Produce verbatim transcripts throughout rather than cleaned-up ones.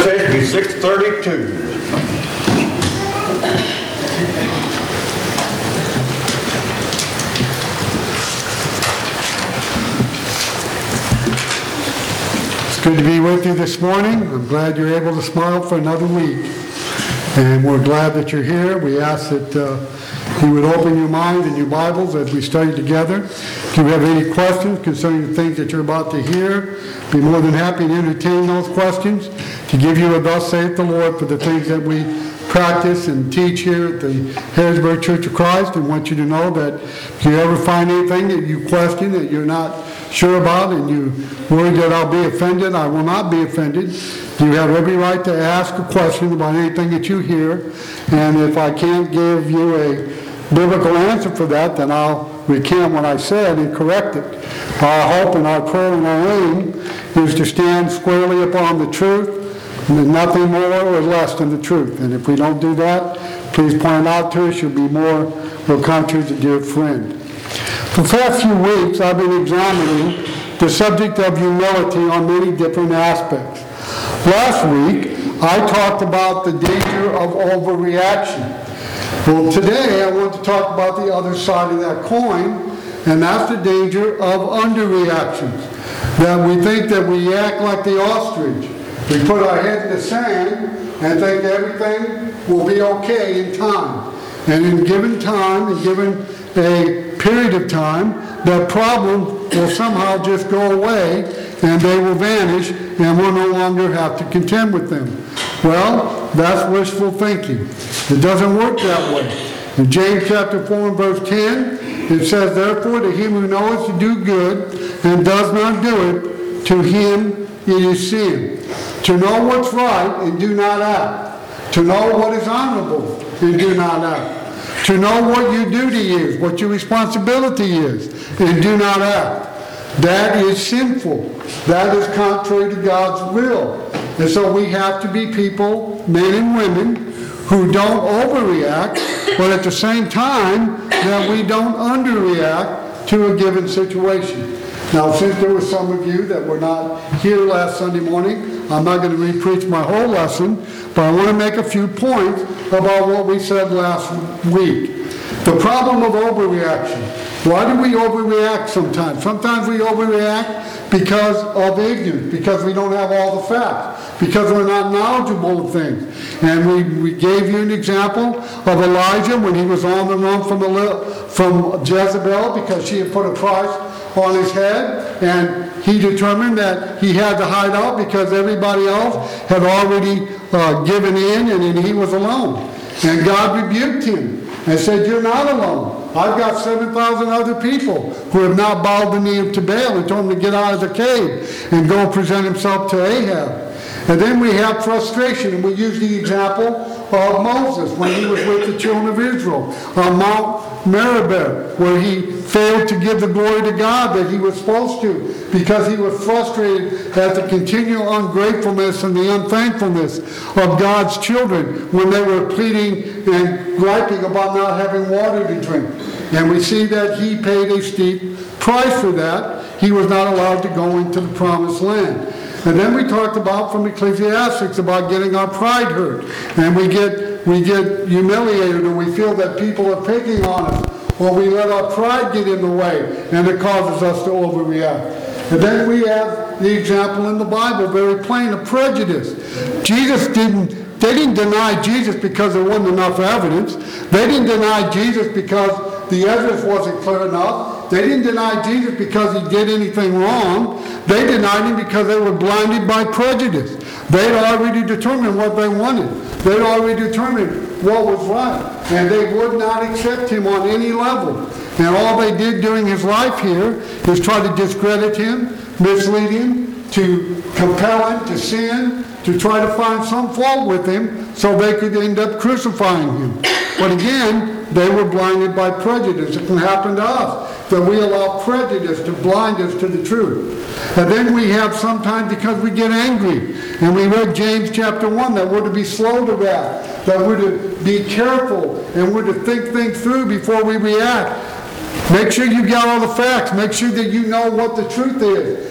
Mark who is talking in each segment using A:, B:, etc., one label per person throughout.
A: Today's be six thirty-two.
B: It's good to be with you this morning. I'm glad you're able to smile for another week. And we're glad that you're here. We ask that uh, you would open your mind and your Bibles as we study together. If you have any questions concerning the things that you're about to hear, be more than happy to entertain those questions, to give you a thus saith the Lord for the things that we practice and teach here at the Harrisburg Church of Christ. And want you to know that if you ever find anything that you question, that you're not sure about, and you worry that I'll be offended, I will not be offended. You have every right to ask a question about anything that you hear, and if I can't give you a biblical answer for that, then I'll recant what I said and correct it. Our hope and our prayer and our aim is to stand squarely upon the truth, and nothing more or less than the truth. And if we don't do that, please point out to us. You'll be more will contrary to dear friend. For the past few weeks, I've been examining the subject of humility on many different aspects. Last week, I talked about the danger of overreaction. Well, today I want to talk about the other side of that coin, and that's the danger of underreactions. That we think that we act like the ostrich. We put our head in the sand and think everything will be okay in time. And in given time, and given a period of time, that problem will somehow just go away and they will vanish and we'll no longer have to contend with them. Well, that's wishful thinking. It doesn't work that way. In James chapter four and verse ten, it says, therefore to him who knoweth to do good and does not do it, to him it is sin. To know what's right and do not act. To know what is honorable and do not act. To know what your duty is, what your responsibility is, and do not act. That is sinful. That is contrary to God's will. And so we have to be people, men and women, who don't overreact, but at the same time that we don't underreact to a given situation. Now, since there were some of you that were not here last Sunday morning, I'm not going to re-preach my whole lesson, but I want to make a few points about what we said last week. The problem of overreaction. Why do we overreact sometimes? Sometimes we overreact because of ignorance, because we don't have all the facts, because we're not knowledgeable of things. And we, we gave you an example of Elijah when he was on the run from, from Jezebel because she had put a price on his head, and he determined that he had to hide out because everybody else had already uh, given in, and then he was alone. And God rebuked him and said, you're not alone. I've got seven thousand other people who have not bowed the knee to Baal and told him to get out of the cave and go present himself to Ahab. And then we have frustration, and we use the example of Moses when he was with the children of Israel on Mount Meribah, where he failed to give the glory to God that he was supposed to because he was frustrated at the continual ungratefulness and the unthankfulness of God's children when they were pleading and griping about not having water to drink. And we see that he paid a steep price for that. He was not allowed to go into the promised land. And then we talked about from Ecclesiastes about getting our pride hurt. And we get we get humiliated, or we feel that people are picking on us, or we let our pride get in the way, and it causes us to overreact. And then we have the example in the Bible, very plain, of prejudice. Jesus didn't, they didn't deny Jesus because there wasn't enough evidence. They didn't deny Jesus because the evidence wasn't clear enough. They didn't deny Jesus because he did anything wrong. They denied him because they were blinded by prejudice. They'd already determined what they wanted. They'd already determined what was right. And they would not accept him on any level. And all they did during his life here is try to discredit him, mislead him, to compel him to sin, to try to find some fault with him so they could end up crucifying him. But again, they were blinded by prejudice. It can happen to us, that we allow prejudice to blind us to the truth. And then we have sometimes because we get angry. And we read James chapter one that we're to be slow to wrath, that we're to be careful, and we're to think things through before we react. Make sure you get all the facts. Make sure that you know what the truth is.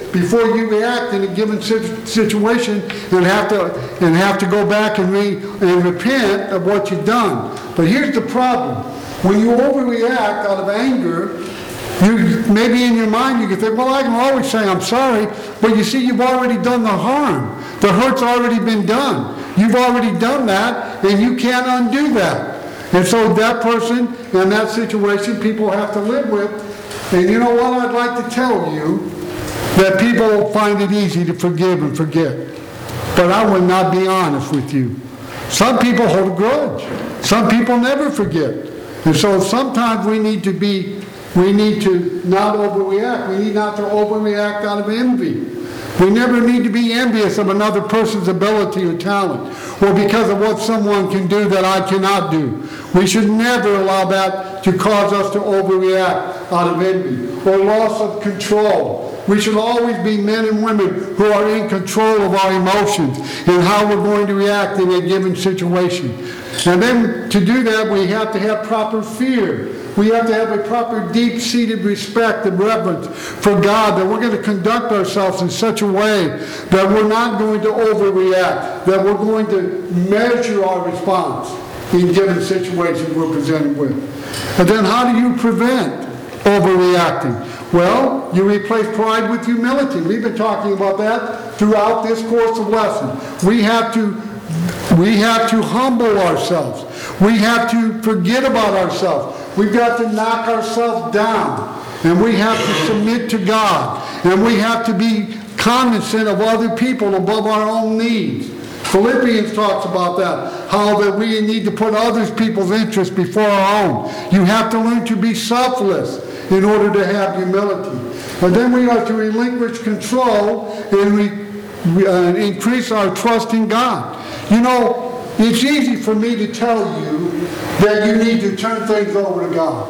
B: before you react in a given sit- situation and have to and have to go back and re and repent of what you've done. But here's the problem: when you overreact out of anger, you maybe in your mind you can think, well, I can always say I'm sorry, but you see, you've already done the harm. The hurt's already been done. You've already done that, and you can't undo that. And so that person and that situation, people have to live with. And you know what? I'd like to tell you that people find it easy to forgive and forget. But I would not be honest with you. Some people hold a grudge. Some people never forget. And so sometimes we need to be, we need to not overreact. We need not to overreact out of envy. We never need to be envious of another person's ability or talent, or because of what someone can do that I cannot do. We should never allow that to cause us to overreact out of envy or loss of control. We should always be men and women who are in control of our emotions and how we're going to react in a given situation. And then to do that, we have to have proper fear. We have to have a proper deep-seated respect and reverence for God, that we're going to conduct ourselves in such a way that we're not going to overreact, that we're going to measure our response in given situations we're presented with. And then how do you prevent overreacting? Well, you replace pride with humility. We've been talking about that throughout this course of lesson. We have to, we have to humble ourselves. We have to forget about ourselves. We've got to knock ourselves down, and we have to submit to God, and we have to be cognizant of other people above our own needs. Philippians talks about that, how that we need to put others people's interests before our own. You have to learn to be selfless in order to have humility. And then we are to relinquish control and re, uh, increase our trust in God. You know, it's easy for me to tell you that you need to turn things over to God.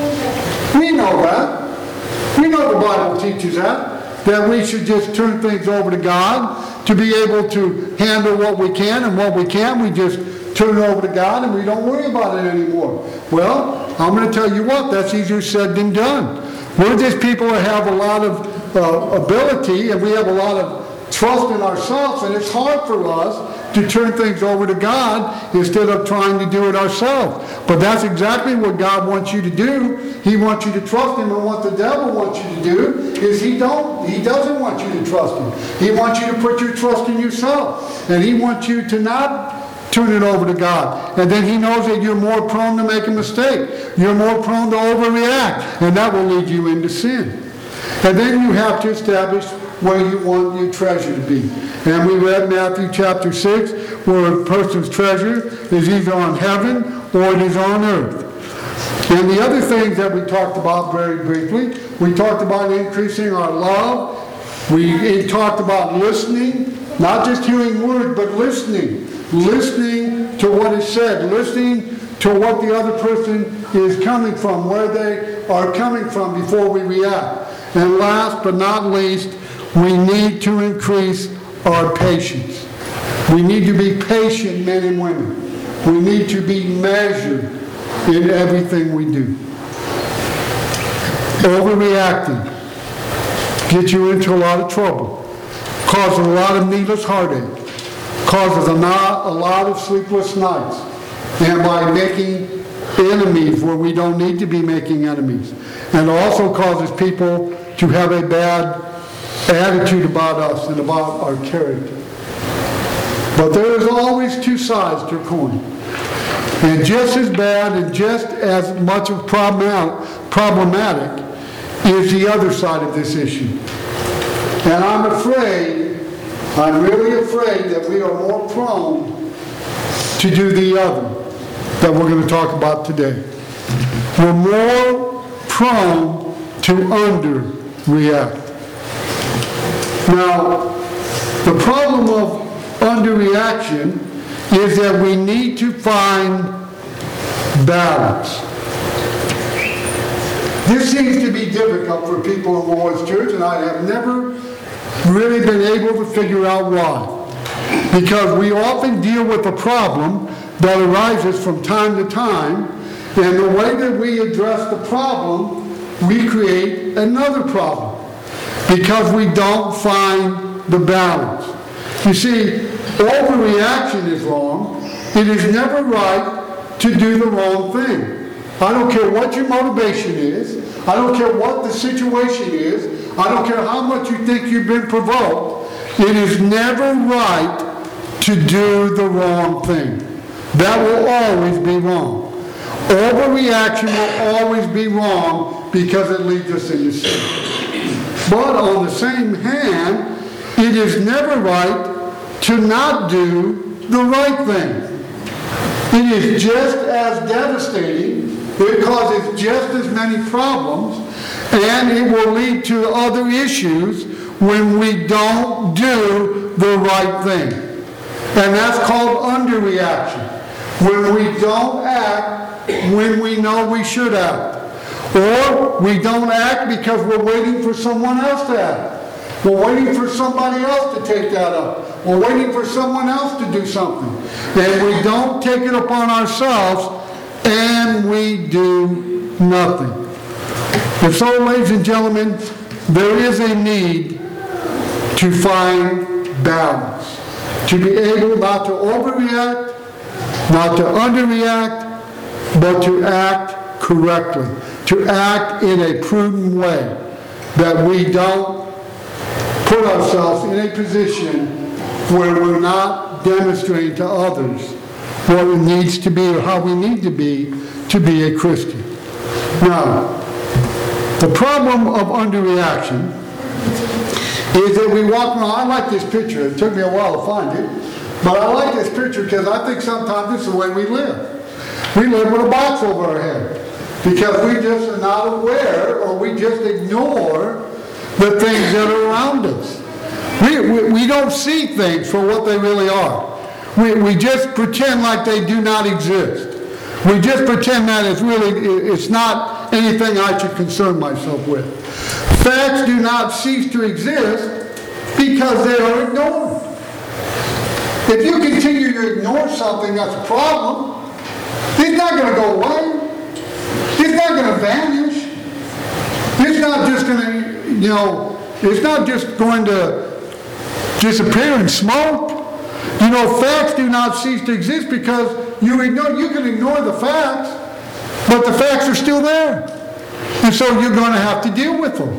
B: We know that. We know the Bible teaches that, that we should just turn things over to God to be able to handle what we can, and what we can't, we just turn it over to God and we don't worry about it anymore. Well, I'm going to tell you what, that's easier said than done. We're just people that have a lot of uh, ability, and we have a lot of trust in ourselves, and it's hard for us to turn things over to God instead of trying to do it ourselves. But that's exactly what God wants you to do. He wants you to trust Him, and what the devil wants you to do is he don't he doesn't want you to trust Him. He wants you to put your trust in yourself, and he wants you to not turn it over to God. And then he knows that you're more prone to make a mistake. You're more prone to overreact, and that will lead you into sin. And then you have to establish where you want your treasure to be. And we read Matthew chapter six, where a person's treasure is either on heaven or it is on earth. And the other things that we talked about very briefly, we talked about increasing our love. We talked about listening, not just hearing words, but listening. Listening to what is said, listening to what the other person is coming from, where they are coming from before we react. And last but not least, we need to increase our patience. We need to be patient men and women. We need to be measured in everything we do. Overreacting gets you into a lot of trouble, causes a lot of needless heartache, causes a lot, a lot of sleepless nights, and by making enemies where we don't need to be making enemies. And also causes people to have a bad attitude about us and about our character. But there is always two sides to a coin. And just as bad and just as much of problematic is the other side of this issue. And I'm afraid, I'm really afraid that we are more prone to do the other that we're going to talk about today. We're more prone to underreact. Now, the problem of underreaction is that we need to find balance. This seems to be difficult for people in the Lord's church, and I have never really been able to figure out why. Because we often deal with a problem that arises from time to time, and the way that we address the problem, we create another problem. because we don't find the balance. You see, overreaction is wrong. It is never right to do the wrong thing. I don't care what your motivation is. I don't care what the situation is. I don't care how much you think you've been provoked. It is never right to do the wrong thing. That will always be wrong. Overreaction will always be wrong because it leads us into sin. But on the same hand, it is never right to not do the right thing. It is just as devastating, it causes just as many problems, and it will lead to other issues when we don't do the right thing. And that's called underreaction. When we don't act when we know we should act. Or we don't act because we're waiting for someone else to act. We're waiting for somebody else to take that up. We're waiting for someone else to do something. And we don't take it upon ourselves, and we do nothing. And so, ladies and gentlemen, there is a need to find balance. To be able not to overreact, not to underreact, but to act correctly. To act in a prudent way. That we don't put ourselves in a position where we're not demonstrating to others what it needs to be or how we need to be to be a Christian. Now, the problem of underreaction is that we walk around. I like this picture. It took me a while to find it. But I like this picture because I think sometimes this is the way we live. We live with a box over our head because we just are not aware, or we just ignore the things that are around us. We, we, we don't see things for what they really are. We, we just pretend like they do not exist. We just pretend that it's really, it's not anything I should concern myself with. Facts do not cease to exist because they are ignored. If you continue to ignore something that's a problem, it's not going to go away. It's not going to vanish. It's not just going to, you know, it's not just going to disappear in smoke. You know, facts do not cease to exist because you ignore, you can ignore the facts, but the facts are still there. And so you're going to have to deal with them.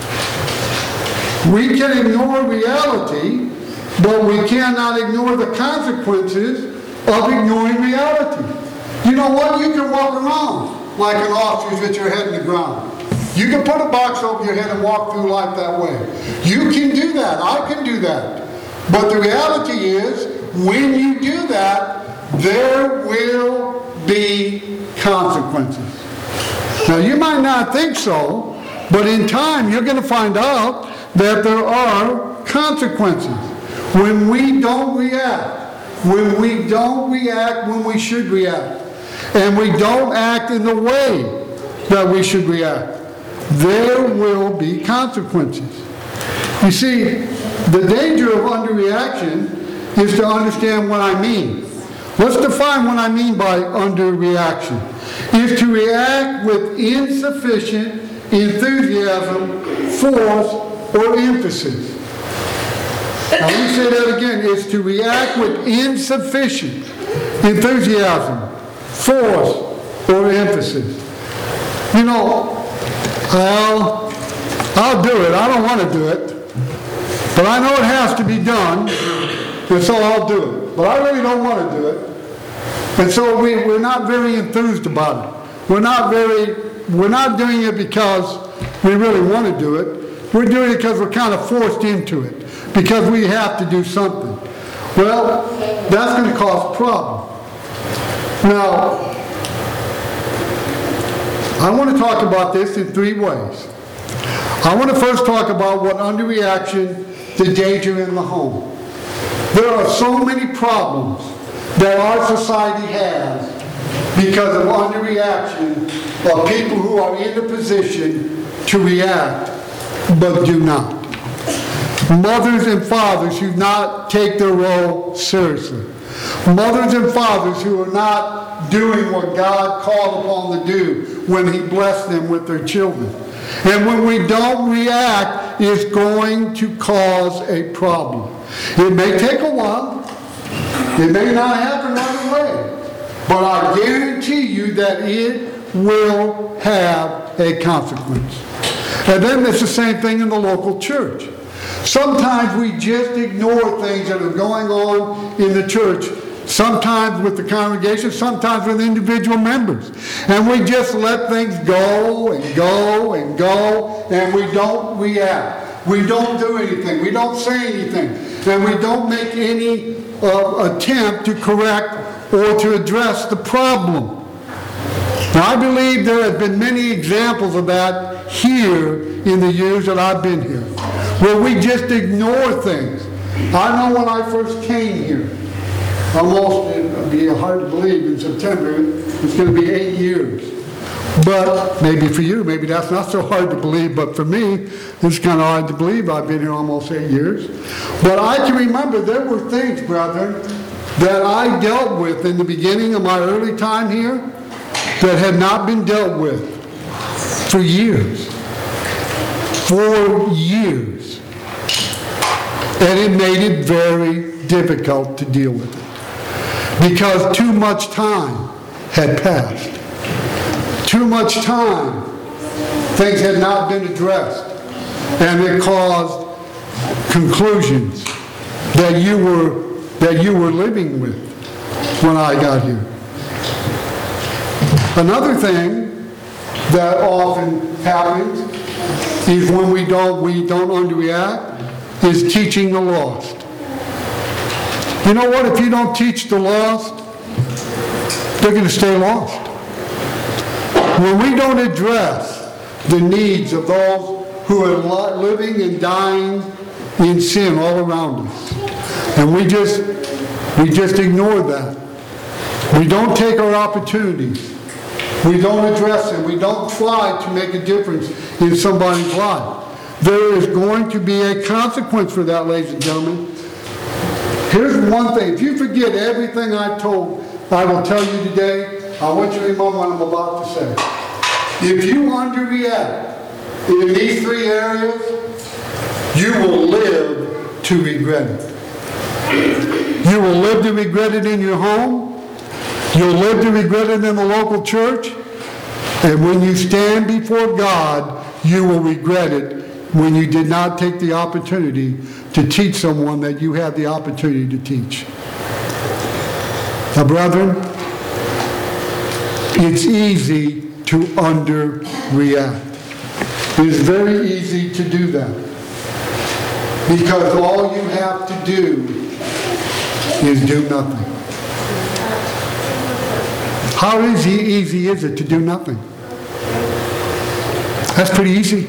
B: We can ignore reality, but we cannot ignore the consequences of ignoring reality. You know what? You can walk around like an ostrich with your head in the ground. You can put a box over your head and walk through life that way. You can do that. I can do that. But the reality is, when you do that, there will be consequences. Now, you might not think so, but in time you're going to find out that there are consequences. When we don't react, when we don't react when we should react, and we don't act in the way that we should react, there will be consequences. You see, the danger of underreaction is to understand what I mean. Let's define what I mean by underreaction. Is to react with insufficient enthusiasm, force, or emphasis. Now let me say that again. Is to react with insufficient enthusiasm, force, or emphasis. You know, I'll, I'll do it. I don't want to do it. But I know it has to be done, and so I'll do it. But I really don't want to do it. And so we, we're not very enthused about it. We're not very, we're not doing it because we really want to do it. We're doing it because we're kind of forced into it, because we have to do something. Well, that's going to cause a problem. Now, I want to talk about this in three ways. I want to first talk about what underreaction, the danger in the home. There are so many problems that our society has because of underreaction of people who are in the position to react but do not. Mothers and fathers who not take their role seriously. Mothers and fathers who are not doing what God called upon them to do when He blessed them with their children. And when we don't react is going to cause a problem. It may take a while. It may not happen right away. But I guarantee you that it will have a consequence. And then it's the same thing in the local church. Sometimes we just ignore things that are going on in the church, sometimes with the congregation, sometimes with individual members. And we just let things go and go and go, and we don't react. We don't do anything. We don't say anything. And we don't make any uh, attempt to correct or to address the problem. Now, I believe there have been many examples of that here in the years that I've been here, where we just ignore things. I know when I first came here, almost, it'd be hard to believe, in September, it's going to be eight years. But maybe for you, maybe that's not so hard to believe, but for me, it's kind of hard to believe. I've been here almost eight years. But I can remember there were things, brethren, that I dealt with in the beginning of my early time here that had not been dealt with for years. For years. And it made it very difficult to deal with it. Because too much time had passed. Too much time. Things had not been addressed. And it caused conclusions that you were that you were living with when I got here. Another thing that often happens is when we don't we don't underreact is teaching the lost. You know what? If you don't teach the lost, they're going to stay lost. When we don't address the needs of those who are living and dying in sin all around us, and we just we just ignore that. We don't take our opportunities. We don't address them. We don't try to make a difference in somebody's life. There is going to be a consequence for that, ladies and gentlemen. Here's one thing. If you forget everything I told, I will tell you today, I want you to remember what I'm about to say. If you underreact in these three areas, you will live to regret it. You will live to regret it in your home. You'll live to regret it in the local church. And when you stand before God, you will regret it when you did not take the opportunity to teach someone that you had the opportunity to teach. Now, brethren, it's easy to underreact. It is very easy to do that. Because all you have to do is do nothing. How easy, easy is it to do nothing? That's pretty easy.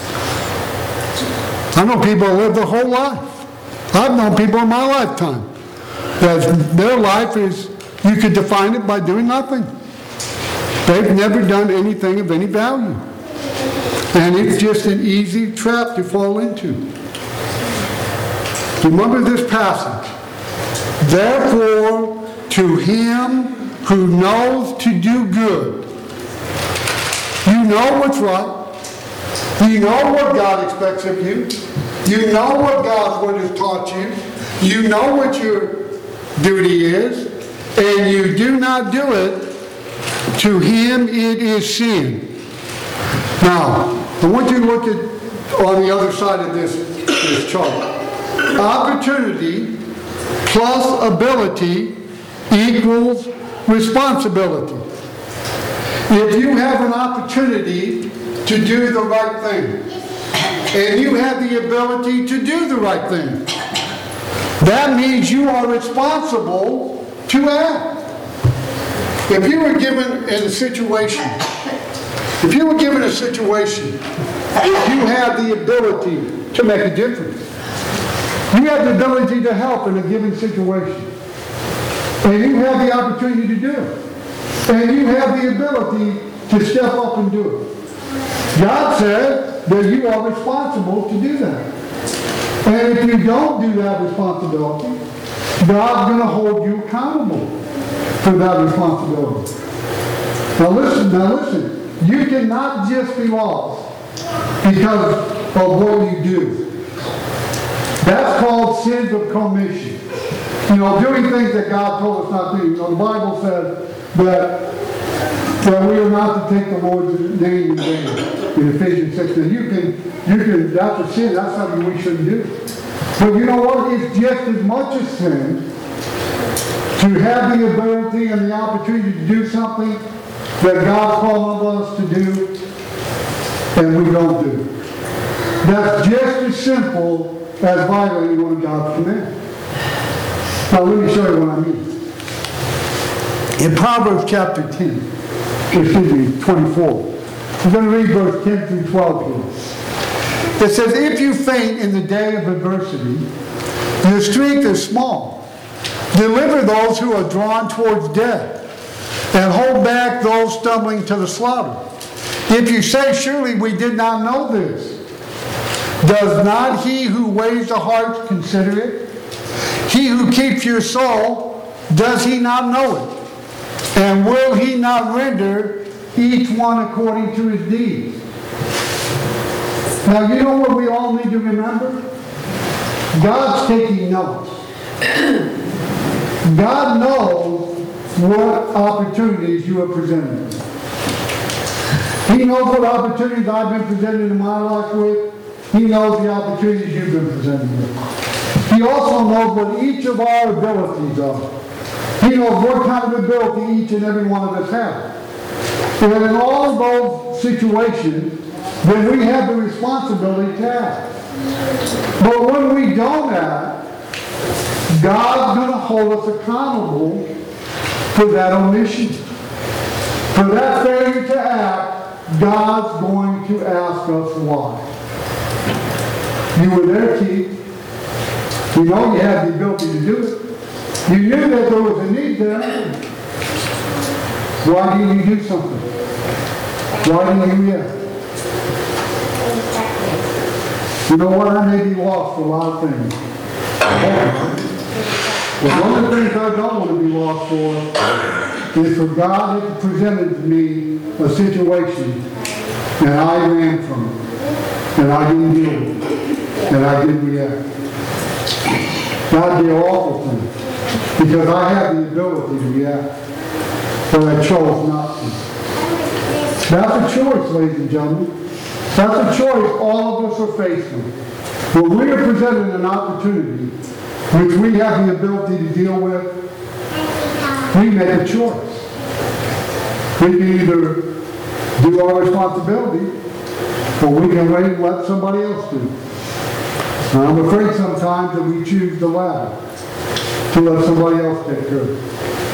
B: I know people that live their whole life. I've known people in my lifetime that their life is, you could define it by doing nothing. They've never done anything of any value. And it's just an easy trap to fall into. Remember this passage. Therefore, to him who knows to do good. You know what's right. You know what God expects of you. You know what God's word has taught you. You know what your duty is. And you do not do it. To him it is sin. Now, I want you to look at on the other side of this, this chart. Opportunity plus ability equals responsibility. If you have an opportunity to do the right thing, and you have the ability to do the right thing, that means you are responsible to act. If you were given in a situation, if you were given a situation, you have the ability to make a difference. You have the ability to help in a given situation. And you have the opportunity to do it. And you have the ability to step up and do it. God said that you are responsible to do that. And if you don't do that responsibility, God's going to hold you accountable for that responsibility. Now listen, now listen. You cannot just be lost because of what you do. That's called sins of commission. You know, doing things that God told us not to do. You know, the Bible says that, that we are not to take the Lord's name in vain. In Ephesians six, and you can, you can, that's a sin, that's something we shouldn't do. But you know what? It's just as much a sin to have the ability and the opportunity to do something that God called on us to do, and we don't do. That's just as simple as violating one of God's commands. Now let me show you what I mean. In Proverbs chapter ten, excuse me, twenty-four, I'm going to read verse ten through twelve here. It says, if you faint in the day of adversity, your strength is small. Deliver those who are drawn towards death, and hold back those stumbling to the slaughter. If you say, surely we did not know this, does not he who weighs the hearts consider it? He who keeps your soul, does he not know it? And will he not render each one according to his deeds? Now, you know what we all need to remember? God's taking notes. God knows what opportunities you are presented. He knows what opportunities I've been presented in my life with. He knows the opportunities you've been presented with. He also knows what each of our abilities are. He knows what kind of ability each and every one of us have. And in all of those situations, then we have the responsibility to act. But when we don't act, God's going to hold us accountable for that omission. For that failure to act, God's going to ask us why. You were there, Keith. You know you had the ability to do it. You knew that there was a need there. Why didn't you do something? Why didn't you react? You know what? I may be lost for a lot of things. But one of the things I don't want to be lost for is for God to present to me a situation and I ran from it. And I didn't deal with it. And I didn't react. That'd be an awful thing. Because I have the ability to react. But I chose not to. That's a choice, ladies and gentlemen. That's a choice all of us are faced with. When we are presented an opportunity which we have the ability to deal with, we make a choice. We can either do our responsibility, or we can wait and let somebody else do. And I'm afraid sometimes that we choose the latter, to let somebody else take care of it.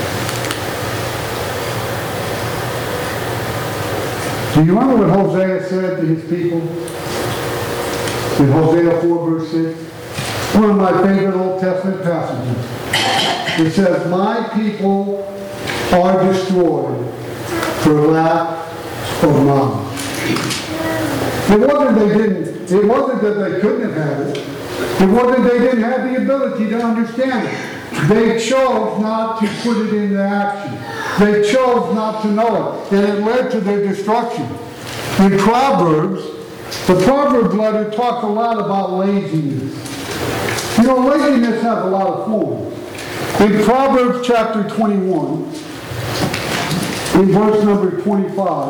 B: Do you remember what Hosea said to his people? In Hosea four verse six? One of my favorite Old Testament passages. It says, my people are destroyed for lack of knowledge. It wasn't they didn't, it wasn't that they couldn't have had it. It wasn't they didn't have the ability to understand it. They chose not to put it into action. They chose not to know it. And it led to their destruction. In Proverbs, the Proverbs letter talks a lot about laziness. You know, laziness has a lot of forms. In Proverbs chapter twenty-one, in verse number twenty-five,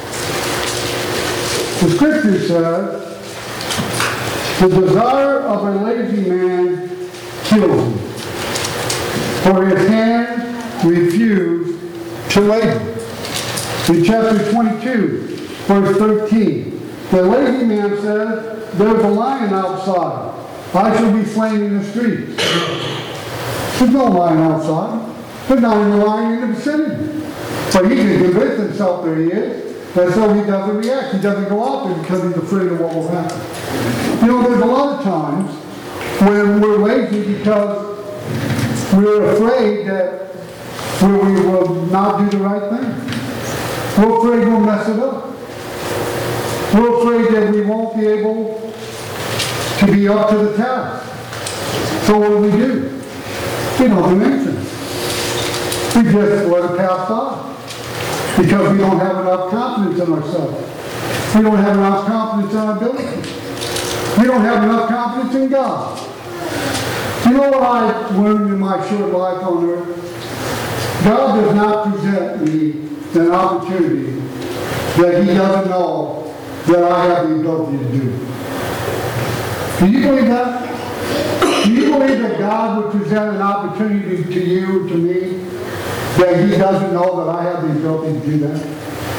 B: the scripture says, the desire of a lazy man kills him, for his hands refuse to labor. In chapter twenty-two, verse thirteen, the lazy man says, there's a lion outside. I shall be slain in the streets. There's no lion outside. There's not even a lion in the vicinity. But he can convince himself that he is, and so he doesn't react. He doesn't go out there because he's afraid of what will happen. You know, there's a lot of times when we're lazy because we're afraid that we will not do the right thing. We're afraid we'll mess it up. We're afraid that we won't be able to be up to the task. So what do we do? We don't do anything. We just let it pass by. Because we don't have enough confidence in ourselves. We don't have enough confidence in our ability. We don't have enough confidence in God. You know what I learned in my short life on earth? God does not present me an opportunity that He doesn't know that I have the ability to do. Do you believe that? Do you believe that God would present an opportunity to you, to me, that He doesn't know that I have the ability to do that?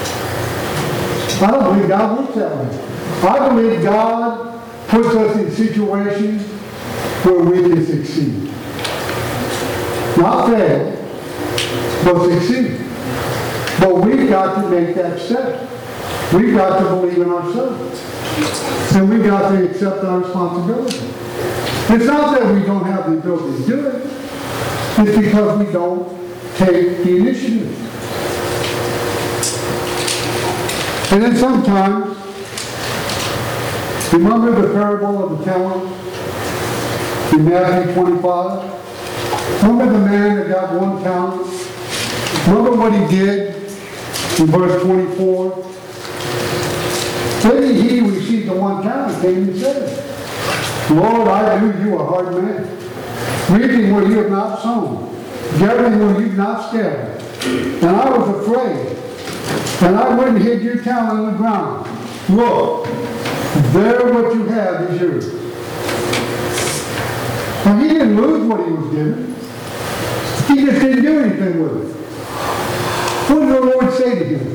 B: I don't believe God works that way. I believe God puts us in situations where we can succeed. Not fail, but succeed. But we've got to make that step. We've got to believe in ourselves. And we've got to accept our responsibility. It's not that we don't have the ability to do it. It's because we don't take the initiative. And then sometimes, remember the parable of the talents in Matthew twenty-five? Remember the man that got one talent? Remember what he did in verse twenty-four? Then he who received the one talent came and said, Lord, I knew you a hard man, reaping where you have not sown, gathering where you have not scattered. And I was afraid, and I went and hid your talent in the ground. Look, there what you have is yours. And he didn't lose what he was given. He just didn't do anything with it. What did the Lord say to him?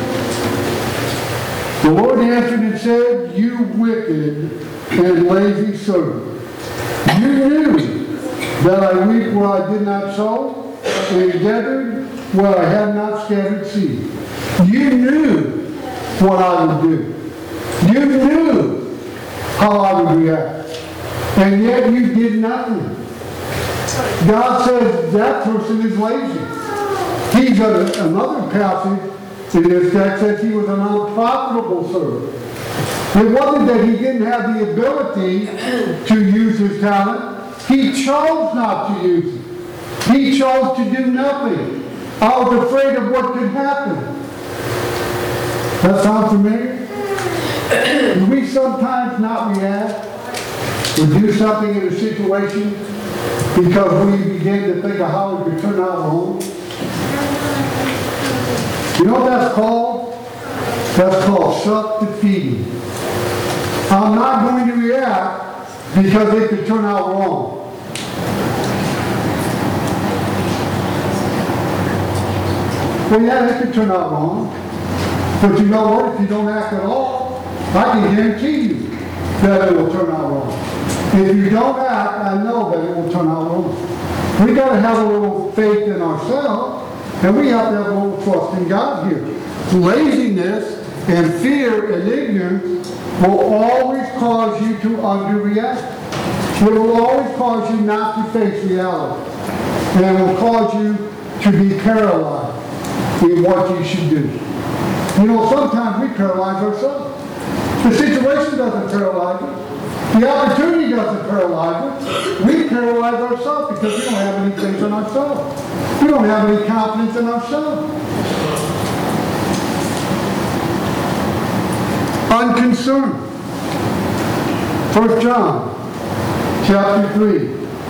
B: The Lord answered and said, You wicked and lazy servant. You knew that I reaped where I did not sow, and gathered where I had not scattered seed. You knew what I would do. You knew how I would react. And yet you did nothing. God says that person is lazy. He's a, another passage in this text says he was an unprofitable servant. It wasn't that he didn't have the ability to use his talent. He chose not to use it. He chose to do nothing. I was afraid of what could happen. That sound familiar? Do we sometimes not react or do something in a situation because we begin to think of how it could turn out wrong? You know what that's called? That's called self-defeating. I'm not going to react because it could turn out wrong. Well, yeah, it could turn out wrong. But you know what? If you don't act at all, I can guarantee you that it will turn out wrong. If you don't act, I know that it will turn out wrong. We've got to have a little faith in ourselves. And we have to have a little trust in God here. Laziness and fear and ignorance will always cause you to underreact. It will always cause you not to face reality. And it will cause you to be paralyzed in what you should do. You know, sometimes we paralyze ourselves. The situation doesn't paralyze us. The opportunity doesn't paralyze us. We paralyze ourselves because we don't have any faith in ourselves. We don't have any confidence in ourselves. Unconcerned. First John, chapter three.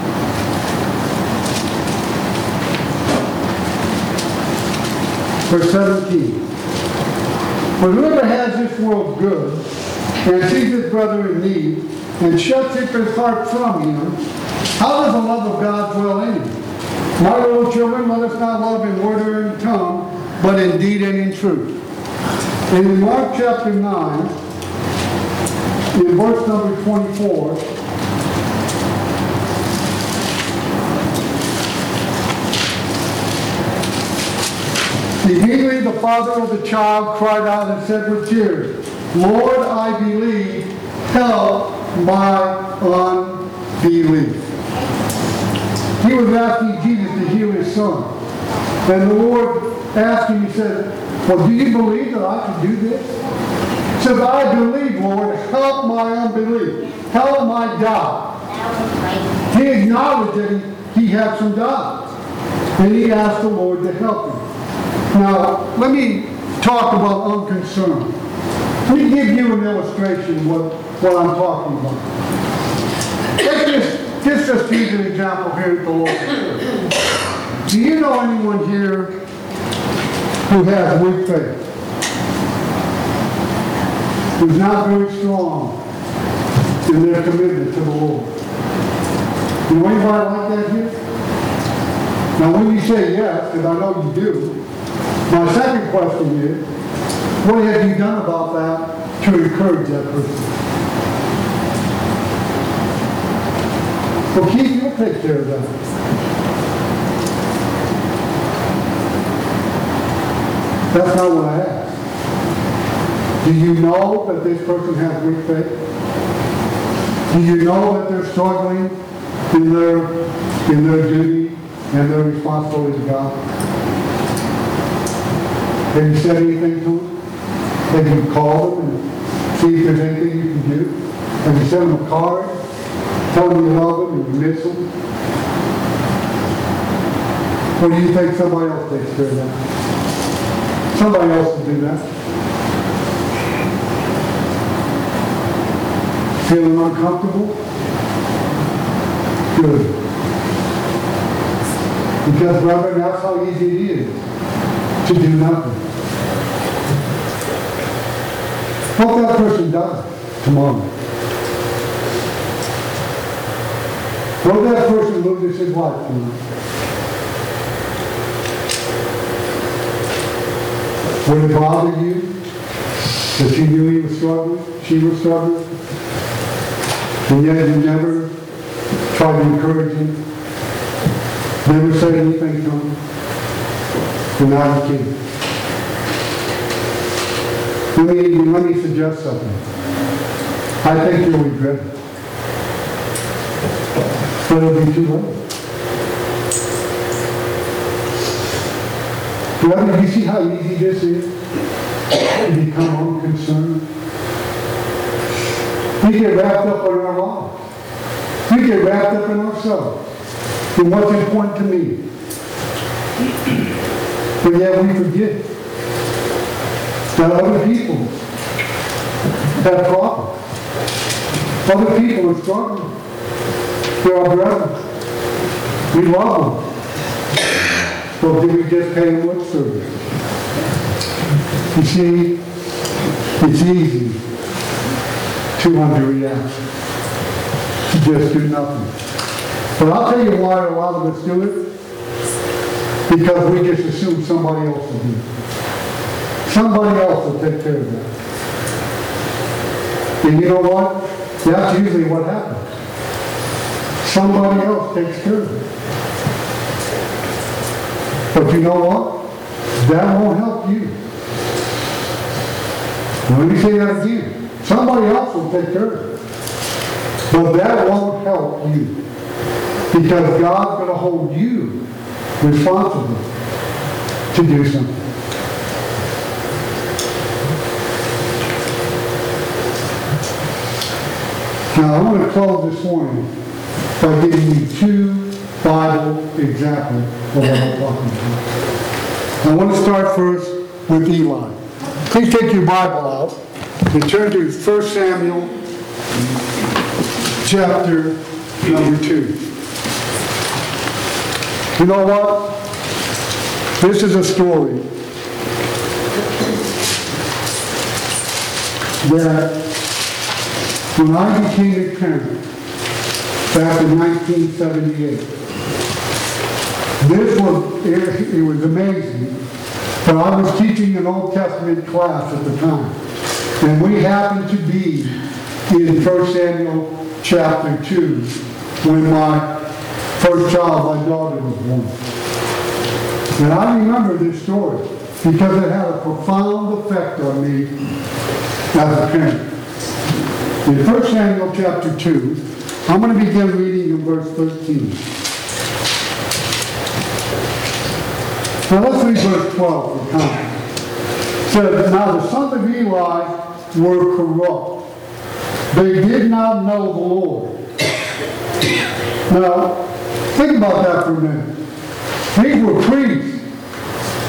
B: Verse seventeen. For whoever has this world good and sees his brother in need and shuts his heart from him, how does the love of God dwell in him? My little children, let us not love in word or in tongue, but in deed and in truth. And in Mark chapter nine, in verse number twenty-four, immediately the father of the child cried out and said with tears, Lord, I believe, help my unbelief. He was asking Jesus to heal his son. And the Lord asked him, he said, well, do you believe that I can do this? He says, I believe, Lord, help my unbelief. Help my doubt. He acknowledged that he, he had some doubt. And he asked the Lord to help him. Now, let me talk about unconcern. Let me give you an illustration of what what I'm talking about. Let's just, just, just use an example here at the Lord. Do you know anyone here who has weak faith? Who's not very strong in their commitment to the Lord? You know anybody like that here? Now when you say yes, because I know you do, my second question is, what have you done about that to encourage that person? Well, Keith, you'll take care of that. That's not what I asked. Do you know that this person has weak faith? Do you know that they're struggling in their, in their duty and their responsibility to God? Have you said anything to them? Have you called them and see if there's anything you can do? Have you sent them a card? Tell them you love them and you miss them? Or do you think somebody else takes care of that? Somebody else will do that. Feeling uncomfortable? Good. Because, brother, that's how easy it is to do nothing. What that person does tomorrow? What that person loses his life tomorrow? Would it bother you that you knew he was struggling, she was struggling, and yet you never tried to encourage him, never said anything to him, and now you can't? Let me, let me suggest something. I think you'll regret it. But it'll be too late. Brother, do you see how easy this is to become unconcerned? We get wrapped up in our lives. We get wrapped up in ourselves. And what's important to me. But yet we forget that other people have problems. Other people are struggling. They're our brothers. We love them. But do we just pay them lip service? You see, it's easy to underreact, to just do nothing. But I'll tell you why a lot of us do it. Because we just assume somebody else will do it. Somebody else will take care of that. And you know what? That's usually what happens. Somebody else takes care of it. But you know what? That won't help you. Let me say that again. Somebody else will take care of it. But that won't help you. Because God's going to hold you responsible to do something. Now, I want to close this morning by giving you two Bible examples of what I'm talking about. I want to start first with Eli. Please take your Bible out and turn to First Samuel chapter number two. You know what? This is a story that when I became a parent back in nineteen seventy-eight, this was, it, it was amazing, but I was teaching an Old Testament class at the time, and we happened to be in First Samuel chapter two when my first child, my daughter, was born. And I remember this story because it had a profound effect on me as a parent. In First Samuel chapter two, I'm going to begin reading in verse thirteen. Now let's read verse twelve for time. It says, now the sons of Eli were corrupt. They did not know the Lord. Now, think about that for a minute. These were priests.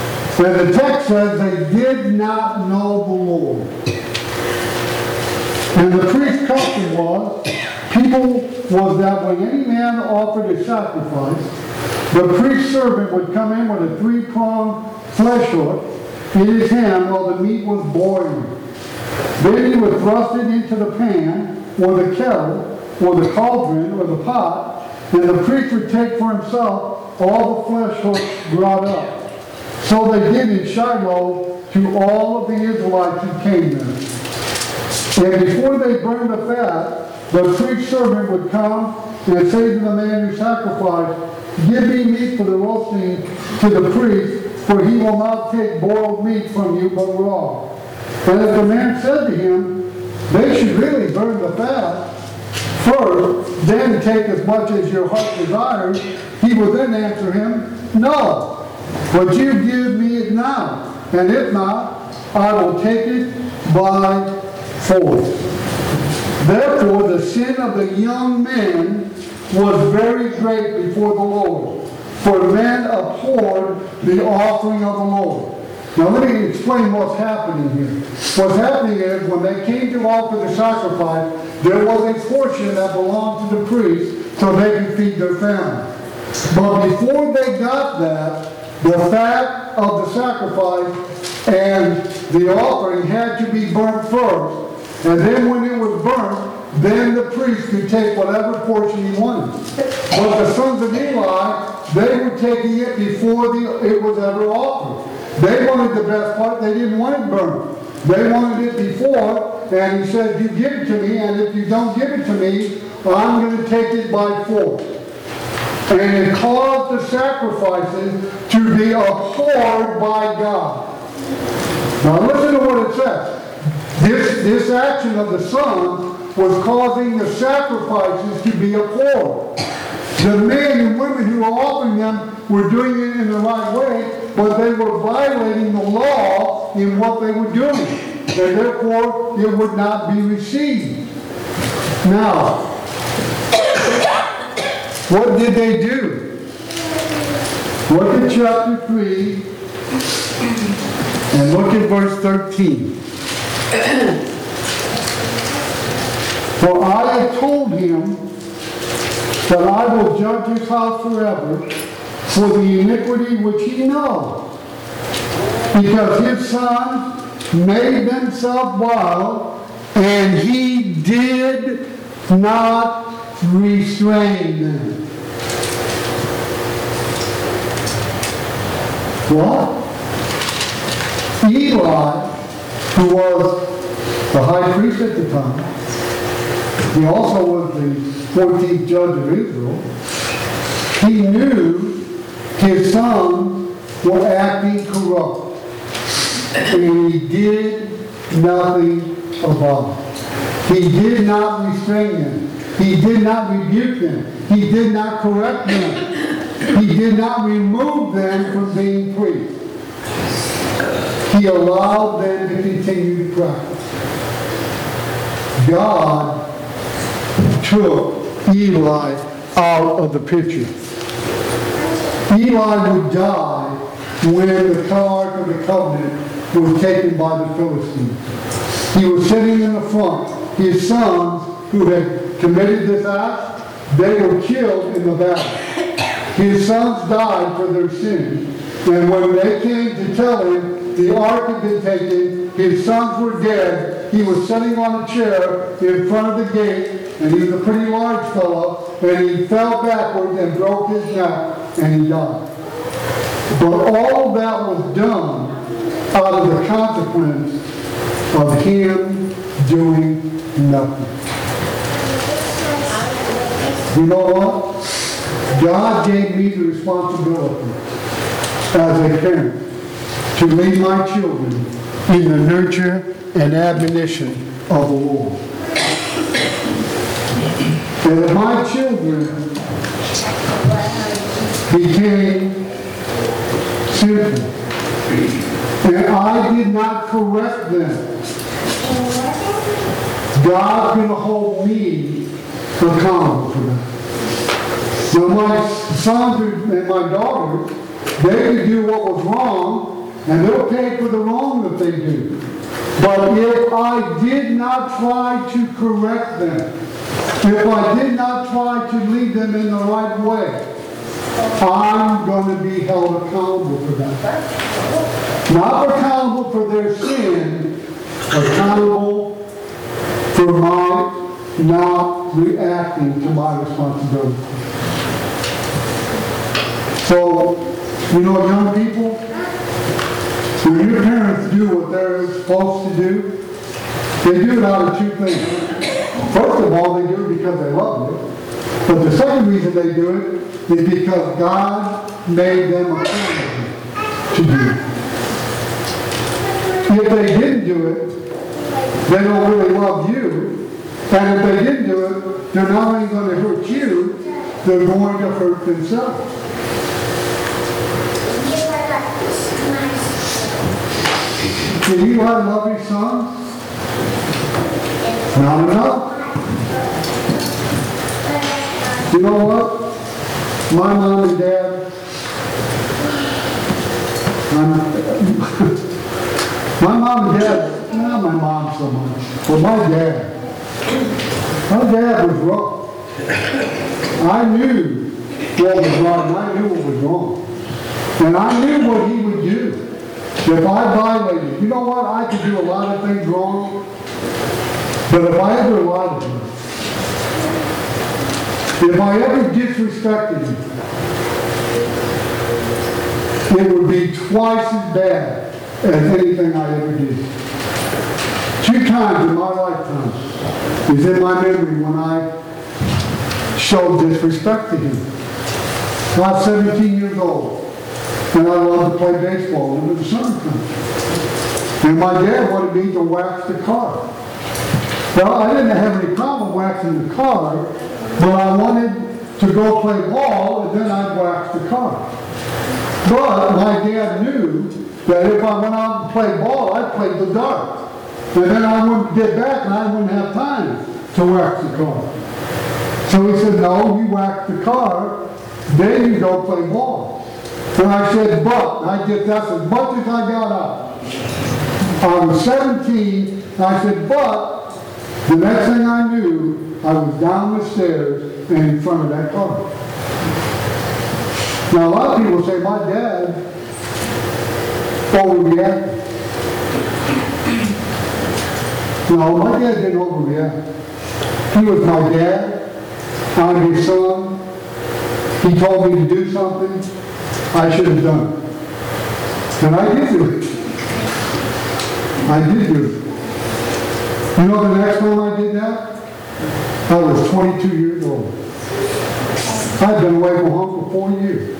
B: And the text says they did not know the Lord. And the priest's custom was, people was that when any man offered a sacrifice, the priest's servant would come in with a three-pronged flesh hook in his hand while the meat was boiling. Then he would thrust it into the pan, or the kettle, or the cauldron, or the pot, and the priest would take for himself all the flesh hooks brought up. So they did in Shiloh to all of the Israelites who came there. And before they burned the fat, the priest's servant would come and say to the man who sacrificed, "Give me meat for the roasting to the priest, for he will not take boiled meat from you, but raw." And if the man said to him, "They should really burn the fat first, then take as much as your heart desires," he would then answer him, "No, but you give me it now, and if not, I will take it by force." Therefore, the sin of the young men was very great before the Lord, for men abhorred the offering of the Lord. Now let me explain what's happening here. What's happening is when they came to offer the sacrifice, there was a portion that belonged to the priest so they could feed their family. But before they got that, the fat of the sacrifice and the offering had to be burnt first. And then when it was burnt, then the priest could take whatever portion he wanted. But the sons of Eli, they were taking it before the, it was ever offered. They wanted the best part. They didn't want it burned. They wanted it before, and he said, "You give it to me, and if you don't give it to me, I'm going to take it by force." And it caused the sacrifices to be abhorred by God. Now listen to what it says. This, this action of the sons was causing the sacrifices to be abhorred. The men and women who were offering them were doing it in the right way, but they were violating the law in what they were doing. And therefore, it would not be received. Now, what did they do? Look at chapter three and look at verse thirteen. "For I have told him that I will judge his house forever for the iniquity which he knows, because his sons made themselves wild, and he did not restrain them." What? Eli, who was the high priest at the time, he also was the fourteenth judge of Israel. He knew his sons were acting corrupt, and he did nothing about it. He did not restrain them. He did not rebuke them. He did not correct them. He did not remove them from being priests. He allowed them to continue to practice. God took Eli out of the picture. Eli would die when the Ark of the Covenant was taken by the Philistines. He was sitting in the front. His sons, who had committed this act, they were killed in the battle. His sons died for their sins. And when they came to tell him the ark had been taken, his sons were dead, he was sitting on a chair in front of the gate, and he was a pretty large fellow, and he fell backward and broke his neck, and he died. But all of that was done out of the consequence of him doing nothing. You know what? God gave me the responsibility as a parent to lead my children in the nurture and admonition of the Lord. And if my children became sinful, and I did not correct them, God's going to hold me accountable for that. Now my sons and my daughters, they could do what was wrong, and they'll pay for the wrong that they do. But if I did not try to correct them, if I did not try to lead them in the right way, I'm going to be held accountable for that. Not accountable for their sin, accountable for my not reacting to my responsibility. So, you know, young people, when your parents do what they're supposed to do, they do it out of two things. First of all, they do it because they love you. But the second reason they do it is because God made them accountable to do it. If they didn't do it, they don't really love you. And if they didn't do it, they're not only going to hurt you, they're going to hurt themselves. Do you have lovely sons? Not enough. You know what? My mom and dad, I'm, my mom and dad, not my mom so much, but my dad. My dad was rough. I knew what was right and I knew what was wrong. And I knew what he would do if I violated. You know what? I could do a lot of things wrong, but if I ever lied to him, if I ever disrespected him, it would be twice as bad as anything I ever did. Two times in my lifetime is in my memory when I showed disrespect to him. I was seventeen years old, and I loved to play baseball in the summertime. And my dad wanted me to wax the car. Well, I didn't have any problem waxing the car, but I wanted to go play ball, and then I'd wax the car. But my dad knew that if I went out and played ball, I'd play the dart. And then I wouldn't get back, and I wouldn't have time to wax the car. So he said, no, you wax the car, then you go play ball. And I said, but, I did that as much as I got out. I was seventeen, I said, but, the next thing I knew, I was down the stairs and in front of that car. Now, a lot of people say, my dad overreacted. No, my dad didn't overreact. He was my dad. I'm his son. He told me to do something. I should have done it. And I did do it. I did do it. You know the next time I did that? I was twenty-two years old. I'd been away from home for four years.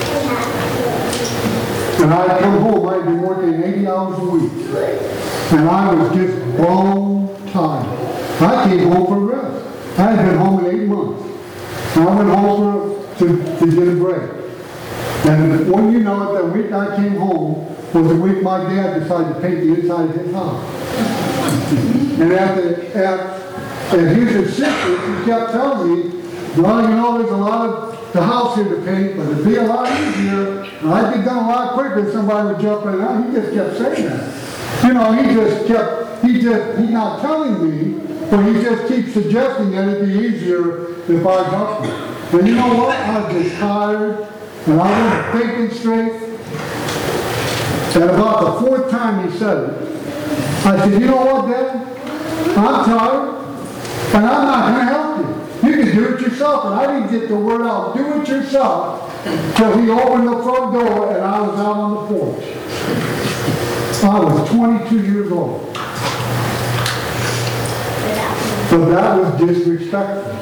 B: And I'd come home, I'd been working eighty hours a week. And I was just bone tired. I came home for rest. I had been home in eight months. And I went home for, to, to get a break. And when you know it, the week I came home was the week my dad decided to paint the inside of his house. And at, the, at, at his insistence, he kept telling me, well, you know, there's a lot of the house here to paint, but it'd be a lot easier, and I'd be done a lot quicker if somebody would jump in and out. He just kept saying that. You know, he just kept, he just, he's not telling me, but he just keeps suggesting that it'd be easier if I jumped in. And you know what? I was just tired, and I wasn't thinking straight. And about the fourth time he said it, I said, you know what, Dad? I'm tired, and I'm not going to help you. You can do it yourself. And I didn't get the word out, do it yourself, till he opened the front door and I was out on the porch. I was twenty-two years old. So that was disrespectful.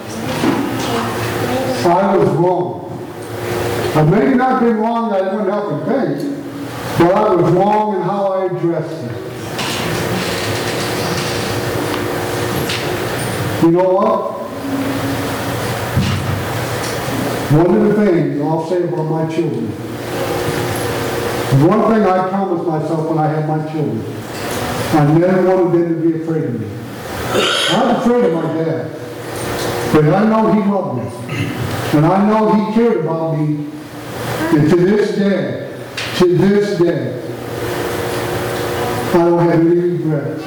B: I was wrong. I may not been wrong that I wouldn't help him paint, but I was wrong in how I addressed it. You know what? One of the things I'll say about my children, one thing I promised myself when I had my children, I never wanted them to be afraid of me. I'm afraid of my dad, but I know he loved me, and I know he cared about me, and to this day, to this day, I don't have any regrets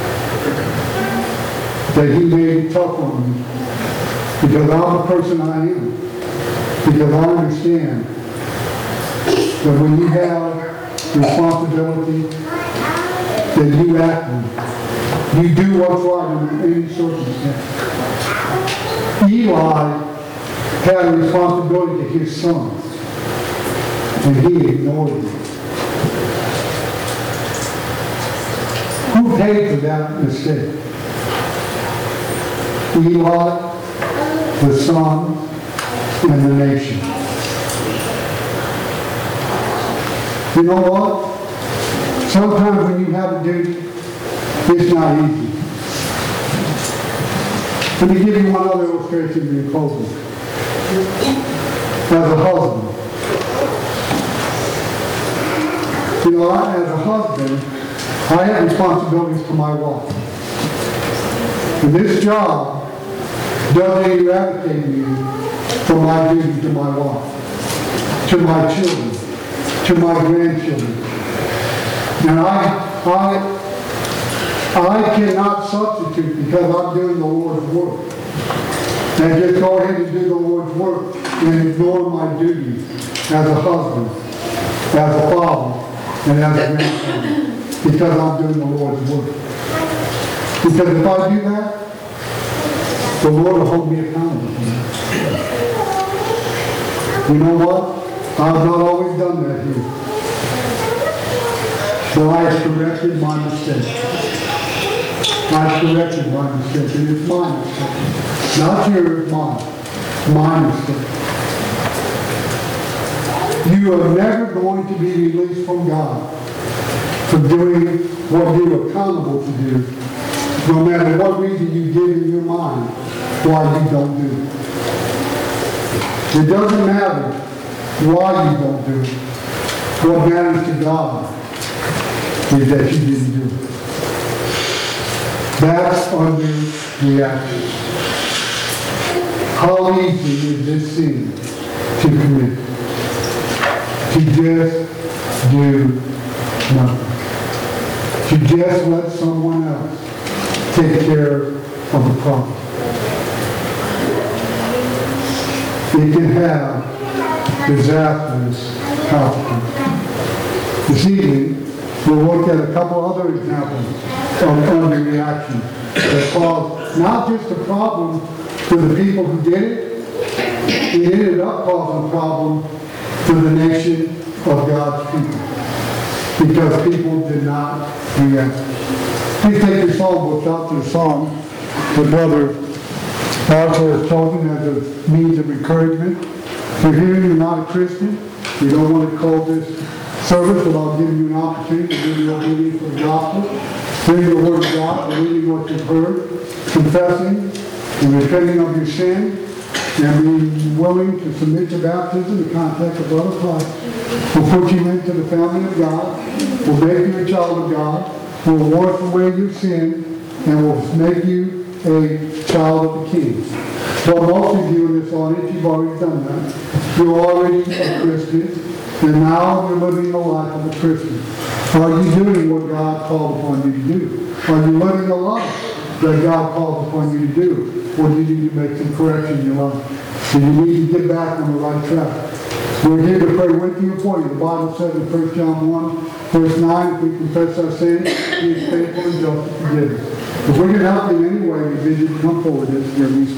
B: that he made it tough on me, because I'm the person I am. Because I understand that when you have responsibility, that you act on it. You do what's right under any circumstance. Eli had a responsibility to his sons, and he ignored it. Who paid for that mistake? Eli, the sons, and the nation. You know what? Sometimes when you have a duty, it's not easy. Let me give you one other illustration in closing. As a husband, you know, I, as a husband, I have responsibilities to my wife. And this job doesn't eradicate me from my duty to my wife, to my children, to my grandchildren. And I, I, I cannot substitute because I'm doing the Lord's work. And just go ahead and do the Lord's work and ignore my duties as a husband, as a father, and as a grandfather, because I'm doing the Lord's work. Because if I do that, the Lord will hold me accountable for that. You know what? I've not always done that here. But I have corrected my mistake. I've corrected my mistake, and it's my mistake. Not yours, mine. My mistake. You are never going to be released from God for doing what you're accountable to do, no matter what reason you give in your mind why you don't do it. It doesn't matter why you don't do it. What matters to God is that you didn't do it. That's under reaction. How easy is this sin to commit? To just do nothing. To just let someone else take care of the problem. It can have disastrous outcomes. This evening, we'll look at a couple other examples of underreaction that caused not just a problem for the people who did it, it ended up causing a problem for the nation of God's people, because people did not react. Please take your song books out to the song the brother Arthur has chosen as a means of encouragement. If you're here and you're not a Christian, you don't want to call this service without giving you an opportunity to be obedient to the gospel, hearing the word of God, believing what you've heard, confessing and repenting of your sin, and being willing to submit to baptism in the context of blood of Christ, will put you into the family of God, will make you a child of God, will wash away your sin, and will make you a child of the King. Well, most of you in this audience, you've already done that. You're already a Christian, and now you're living the life of a Christian. Are you doing what God called upon you to do? Are you living a life that God called upon you to do? Or do you need to make some correction in your life? Do you need to get back on the right track? We're here to pray with you and for you. The Bible says in First John one, verse nine, if we confess our sins, He is faithful and just to forgive us. If we can help in any way, we bid you to come forward as we